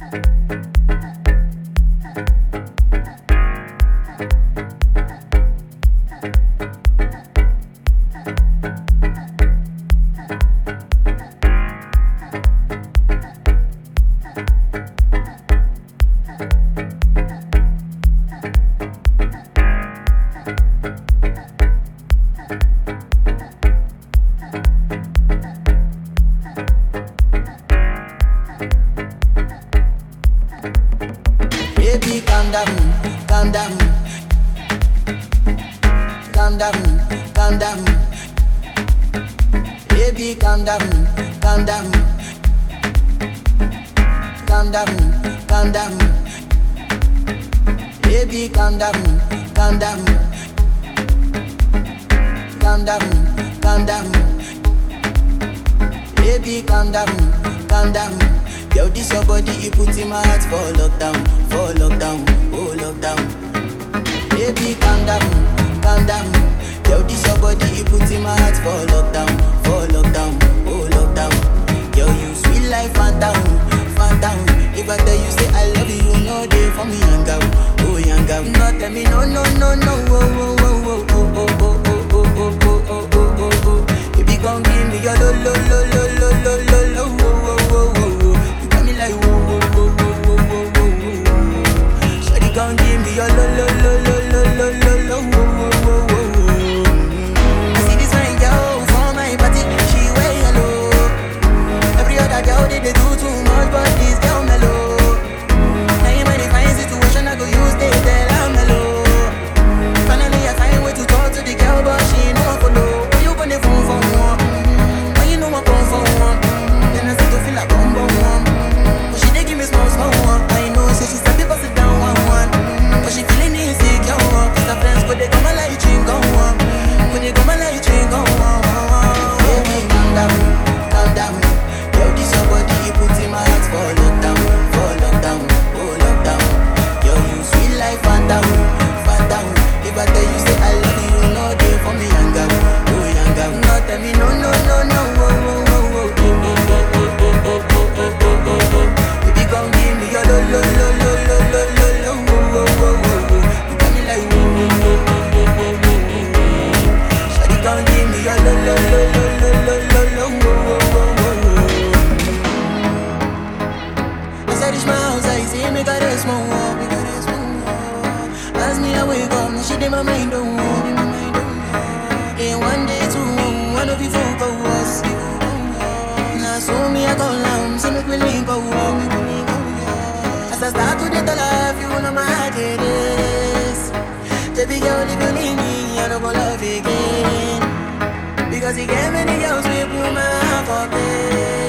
Baby, calm down, calm down, calm down, calm down. Baby, calm down, calm down, calm down, calm down. Baby, calm down, calm down, calm down, calm down. Baby, calm down, calm down. Yo, this your body, you put in my heart for lockdown, oh lockdown. Baby, calm down, calm down. Yo, this your body, you put in my heart for lockdown, oh lockdown. Yo, you sweet life, phantom, phantom. If I tell you say I love you, no day for me, young girl, oh young girl. No tell me no, no, no, no, oh, oh, oh, oh, oh, oh, oh, oh, oh, oh, oh, oh, oh, oh. Baby, come give me your lo, lo, lo, lo, lo, lo, lo, lo, oh, oh, oh, oh. Like whoa, whoa, whoa, whoa, whoa, whoa, whoa. Shawty gon' give me your lo lo lo lo lo lo lo lo whoa, whoa, whoa, whoa. I see this fine girl for my party, she wear yellow. Every other girl they do too much, but this girl mellow. Now in my fine situation, I go use they tell her mellow. Finally I find way to talk to the girl, but she ain't no one follow. When you gonna phone for one? When you know I come for one? Then I start to feel like bum bum one. Give me small, small one. I know, so she said people sit down one, one. But she feeling insecure, cause her friends, but they come and like drink on one. But they come and like drink on one. Baby, calm down, calm down. Yo, this your body, you put in my heart for lockdown, oh lockdown. Yo, you sweet life, phantom, phantom. If I tell you say I love you, no day for me, young girl, oh young girl. No, tell me no, no, no, no, oh, oh, oh, oh, oh, oh, oh, oh, oh, oh, oh, oh, oh. Come give me your lo lo lo lo lo lo lo lo wo wo wo wo. You got me like wo wo wo wo wo wo wo. Shawty, come give me your lo lo lo lo lo lo lo lo wo wo wo wo. As I reach my house, I see me got a small wall, me got a small wall. As me I wake up, now she did my mind don't walk. Yeah, one day two, one of you folk go was. Now so me I go down, see me willing go walk. As I start to get the life, you know my heart it is. Baby girl, if you leave me, I don't go love again. Because you gave me the girls, we put my heart for bed.